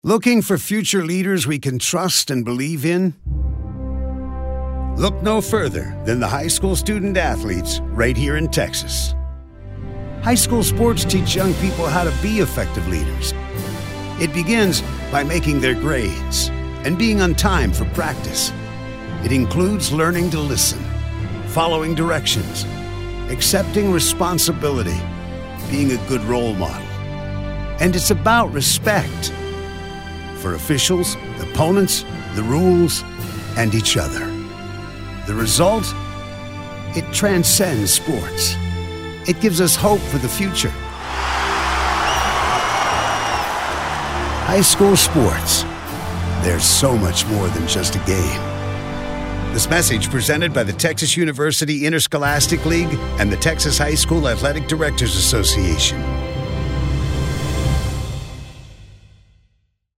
Looking for future leaders we can trust and believe in? Look no further than the high school student athletes right here in Texas. High school sports teach young people how to be effective leaders. It begins by making their grades and being on time for practice. It includes learning to listen, following directions, accepting responsibility, being a good role model. And it's about respect for officials, opponents, the rules, and each other. The result? It transcends sports. It gives us hope for the future. High school sports. There's so much more than just a game. This message presented by the Texas University Interscholastic League and the Texas High School Athletic Directors Association.